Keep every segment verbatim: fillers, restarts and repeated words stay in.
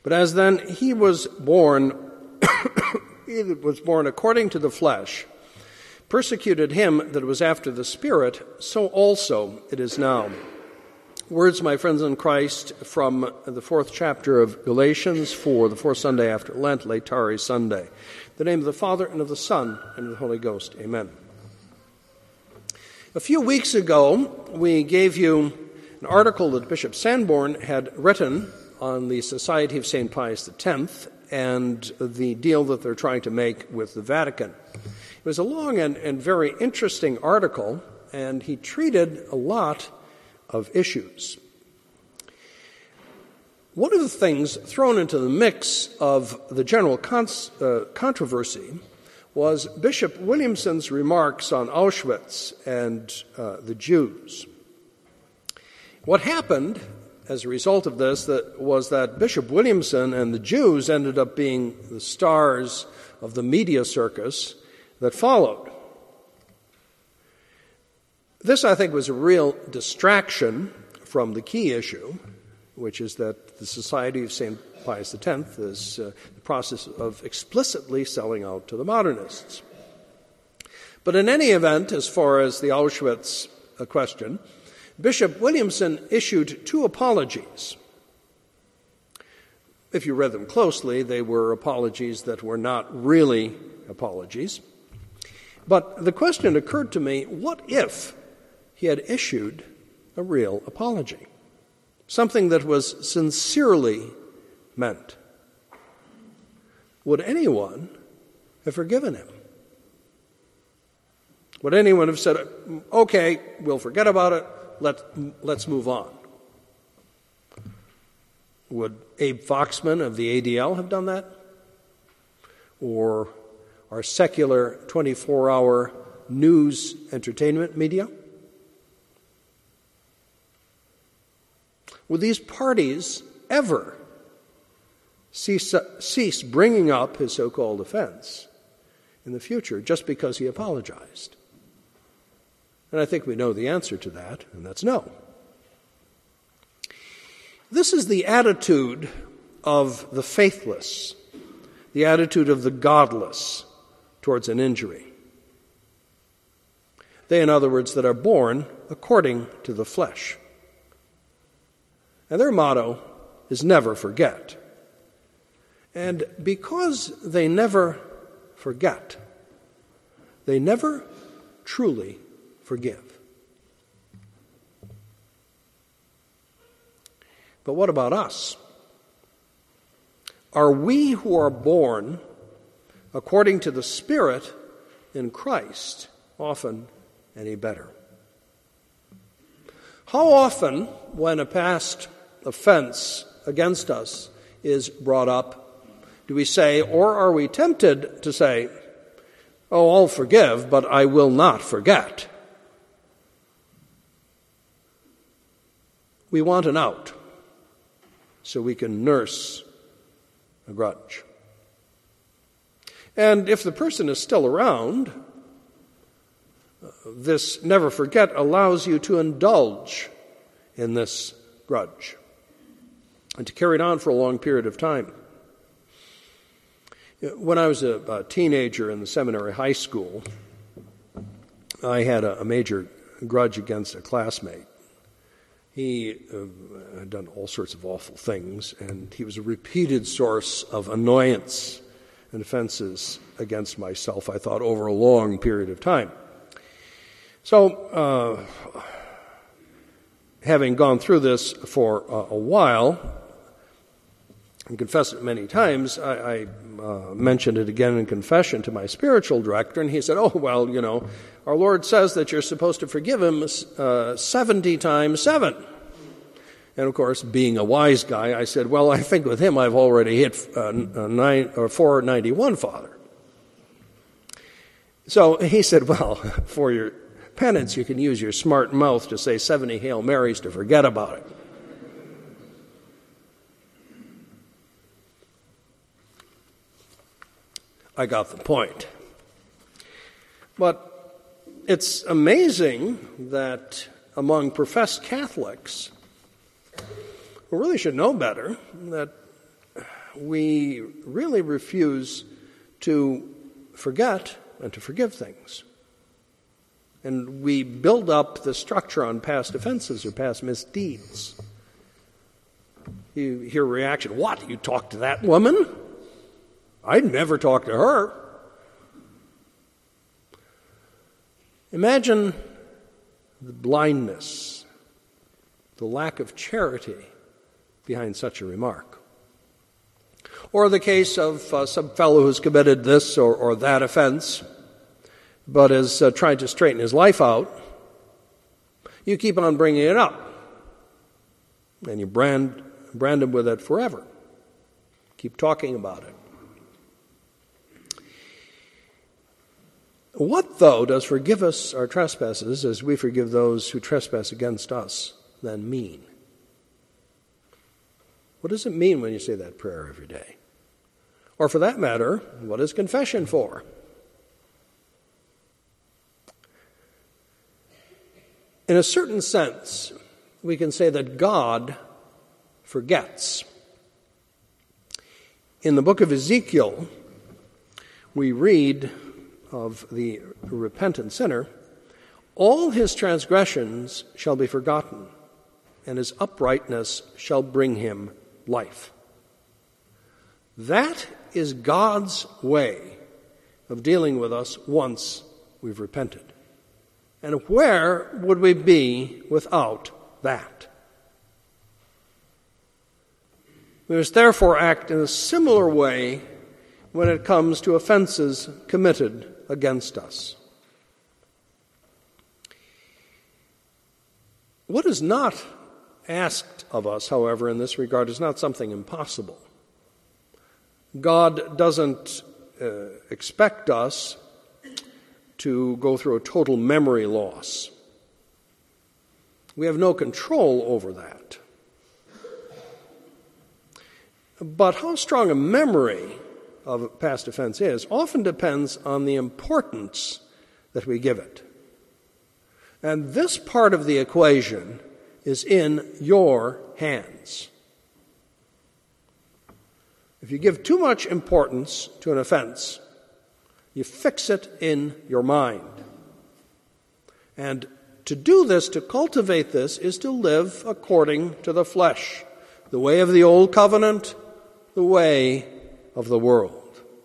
But as then he was born, he that was born according to the flesh, persecuted him that was after the Spirit, so also it is now. Words, my friends in Christ, from the fourth chapter of Galatians for the fourth Sunday after Lent, Laetare Sunday. In the name of the Father, and of the Son, and of the Holy Ghost. Amen. A few weeks ago, we gave you an article that Bishop Sanborn had written on the Society of Saint Pius X and the deal that they're trying to make with the Vatican. It was a long and, and very interesting article, and he treated a lot of issues. One of the things thrown into the mix of the general cons- uh, controversy was Bishop Williamson's remarks on Auschwitz and uh, the Jews. What happened as a result of this that was that Bishop Williamson and the Jews ended up being the stars of the media circus that followed. This, I think, was a real distraction from the key issue, which is that the Society of Saint Pius X is uh, the process of explicitly selling out to the modernists. But in any event, as far as the Auschwitz uh, question, Bishop Williamson issued two apologies. If you read them closely, they were apologies that were not really apologies. But the question occurred to me, what if he had issued a real apology? Something that was sincerely meant. Would anyone have forgiven him? Would anyone have said, okay, we'll forget about it, let, let's move on? Would Abe Foxman of the A D L have done that? Or our secular twenty-four hour news entertainment media? Would these parties ever cease, cease bringing up his so-called offense in the future just because he apologized? And I think we know the answer to that, and that's no. This is the attitude of the faithless, the attitude of the godless towards an injury. They, in other words, that are born according to the flesh. And their motto is never forget. And because they never forget, they never truly forgive. But what about us? Are we who are born according to the Spirit in Christ often any better? How often, when a past offense against us is brought up, do we say, or are we tempted to say, oh, I'll forgive, but I will not forget? We want an out so we can nurse a grudge. And if the person is still around, this never forget allows you to indulge in this grudge and to carry it on for a long period of time. When I was a, a teenager in the seminary high school, I had a, a major grudge against a classmate. He uh, had done all sorts of awful things, and he was a repeated source of annoyance and offenses against myself, I thought, over a long period of time. So, uh, having gone through this for uh, a while, and confessed it many times, I, I uh, mentioned it again in confession to my spiritual director, and he said, oh, well, you know, our Lord says that you're supposed to forgive him uh, seventy times seven. And, of course, being a wise guy, I said, well, I think with him I've already hit uh, nine, or four ninety-one, Father. So he said, well, for your penance, you can use your smart mouth to say seventy Hail Marys to forget about it. I got the point. But it's amazing that among professed Catholics, who really should know better, that we really refuse to forget and to forgive things. And we build up the structure on past offenses or past misdeeds. You hear a reaction, what, you talked to that woman? I'd never talk to her. Imagine the blindness, the lack of charity behind such a remark. Or the case of uh, some fellow who's committed this or, or that offense, but is uh, trying to straighten his life out. You keep on bringing it up, and you brand, brand him with it forever. Keep talking about it. What, though, does forgive us our trespasses as we forgive those who trespass against us then mean? What does it mean when you say that prayer every day? Or for that matter, what is confession for? In a certain sense, we can say that God forgets. In the book of Ezekiel, we read of the repentant sinner, all his transgressions shall be forgotten, and his uprightness shall bring him life. That is God's way of dealing with us once we've repented. And where would we be without that? We must therefore act in a similar way when it comes to offenses committed against us. What is not asked of us, however, in this regard is not something impossible. God doesn't uh, expect us to go through a total memory loss. We have no control over that. But how strong a memory of a past offense is often depends on the importance that we give it. And this part of the equation is in your hands. If you give too much importance to an offense, you fix it in your mind. And to do this, to cultivate this, is to live according to the flesh, the way of the old covenant, the way of the world.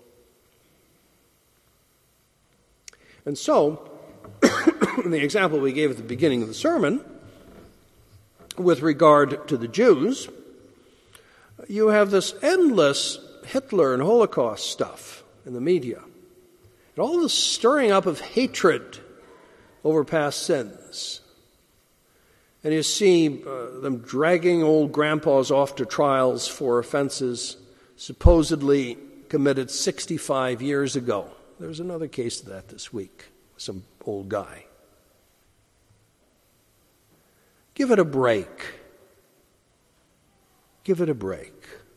And so, in the example we gave at the beginning of the sermon, with regard to the Jews, you have this endless Hitler and Holocaust stuff in the media. And all this stirring up of hatred over past sins. And you see uh, them dragging old grandpas off to trials for offenses supposedly committed sixty-five years ago. There was another case of that this week, some old guy. Give it a break. Give it a break.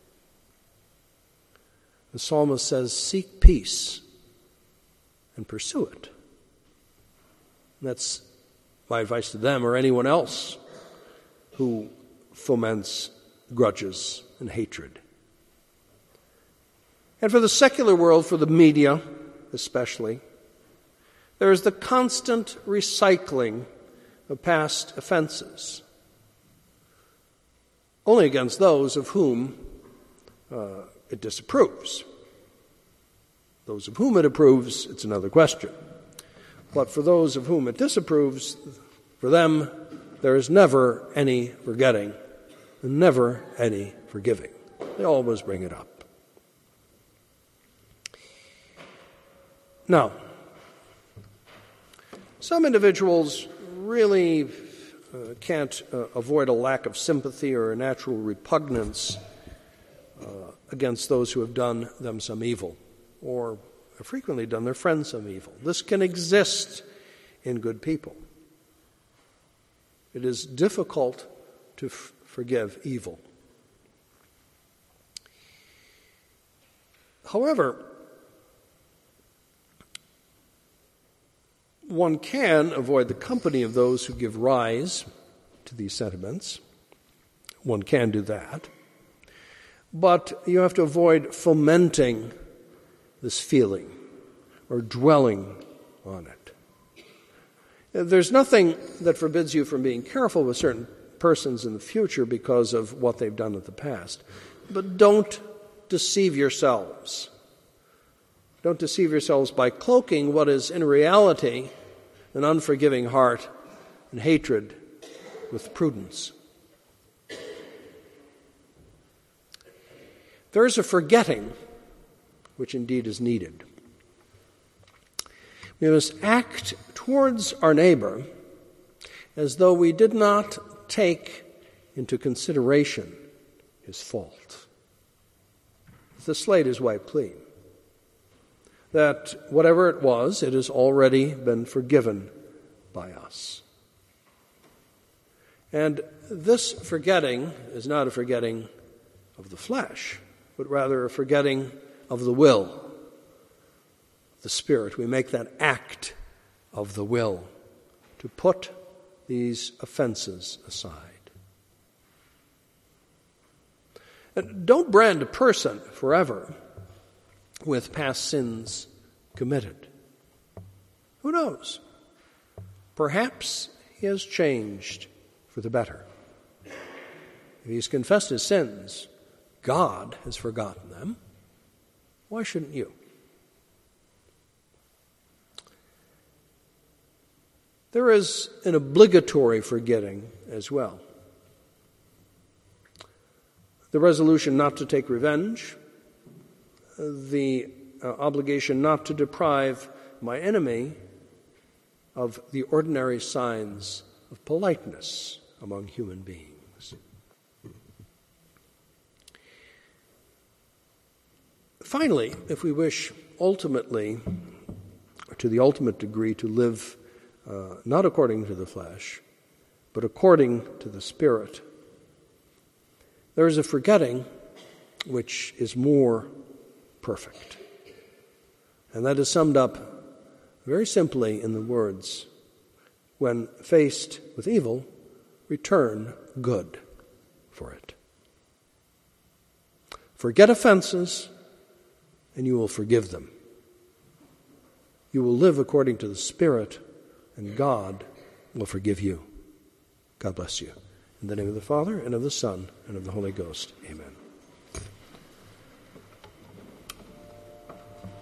The psalmist says, seek peace and pursue it. And that's my advice to them or anyone else who foments grudges and hatred. And for the secular world, for the media especially, there is the constant recycling of past offenses, only against those of whom uh, it disapproves. Those of whom it approves, it's another question. But for those of whom it disapproves, for them, there is never any forgetting, and never any forgiving. They always bring it up. Now, some individuals really uh, can't uh, avoid a lack of sympathy or a natural repugnance uh, against those who have done them some evil, or have frequently done their friends some evil. This can exist in good people. It is difficult to f- forgive evil. However, one can avoid the company of those who give rise to these sentiments. One can do that. But you have to avoid fomenting this feeling or dwelling on it. There's nothing that forbids you from being careful with certain persons in the future because of what they've done in the past. But don't deceive yourselves. Don't deceive yourselves by cloaking what is in reality an unforgiving heart and hatred with prudence. There is a forgetting which indeed is needed. We must act towards our neighbor as though we did not take into consideration his fault. The slate is wiped clean. That whatever it was, it has already been forgiven by us. And this forgetting is not a forgetting of the flesh, but rather a forgetting of the will, the Spirit. We make that act of the will to put these offenses aside. And don't brand a person forever with past sins committed. Who knows? Perhaps he has changed for the better. If he's confessed his sins, God has forgotten them. Why shouldn't you? There is an obligatory forgetting as well. The resolution not to take revenge, the uh, obligation not to deprive my enemy of the ordinary signs of politeness among human beings. Finally, if we wish ultimately, to the ultimate degree, to live uh, not according to the flesh, but according to the Spirit, there is a forgetting which is more perfect. And that is summed up very simply in the words, when faced with evil, return good for it. Forget offenses, and you will forgive them. You will live according to the Spirit, and God will forgive you. God bless you. In the name of the Father, and of the Son, and of the Holy Ghost. Amen.